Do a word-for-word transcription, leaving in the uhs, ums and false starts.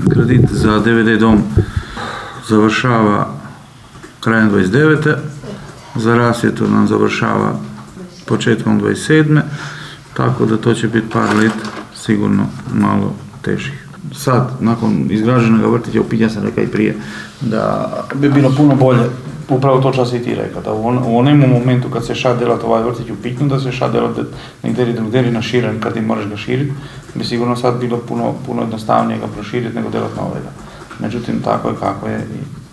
Kredit za D V D dom završava krajem dvadeset devete. Za rasvjetu nam završava početkom dvadeset sedme. Tako da to će biti par let sigurno malo težih. Sad, nakon izgrađenog vrtića u Pitnju, ja sam rekao i prije, da bi bilo puno bolje, upravo to čas i ti rekao, da u, on, u onom momentu kad se ša delat ovaj vrtić u Pitnju, da se ša delat negdje drugdje na širen, kad ti moraš ga širiti, bi sigurno sad bilo puno, puno jednostavnije ga proširiti nego delat novega. Međutim, tako je kako je i